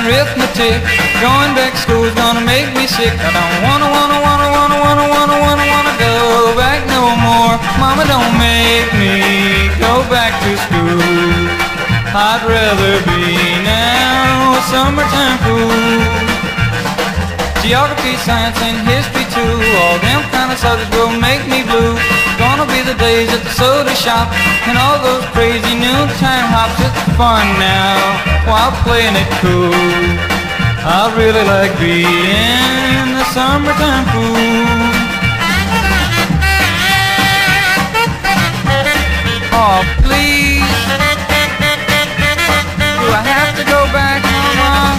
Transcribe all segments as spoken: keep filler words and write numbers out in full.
arithmetic. Going back to school's gonna make me sick. I don't wanna, wanna, wanna, wanna, wanna, wanna, wanna, wanna go back no more. Mama, don't make me go back to school. I'd rather be now a summertime fool. Geography, science, and history too, all them kind of subjects will make me blue. Gonna be the days at the soda shop and all those crazy noontime hops. It's fun now while playing it cool. I really like being the summertime fool. Oh, please, do I have to go back, Mama?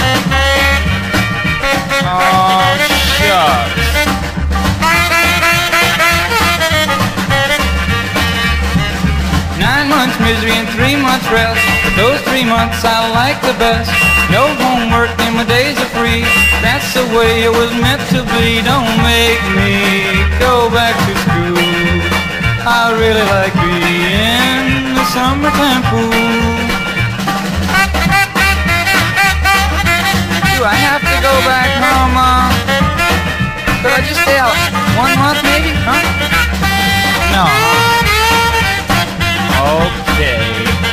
Oh, shucks. Nine months misery and three months rest, but those three months I like the best. No homework and my days are free. That's the way it was meant to be. Don't make me go back to school. I really like being the summertime fool. Do I have to go back, Mama? Could I just stay out one month maybe? Huh? No. Okay.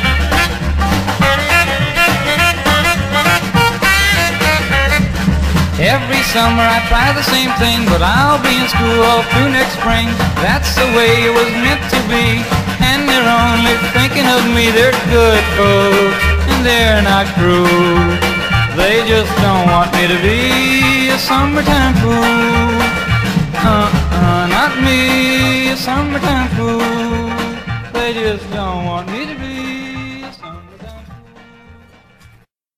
Every summer I try the same thing, but I'll be in school all through next spring. That's the way it was meant to be. And they're only thinking of me. They're good folks, and they're not cruel. They just don't want me to be a summertime fool. Uh-uh, not me, a summertime fool.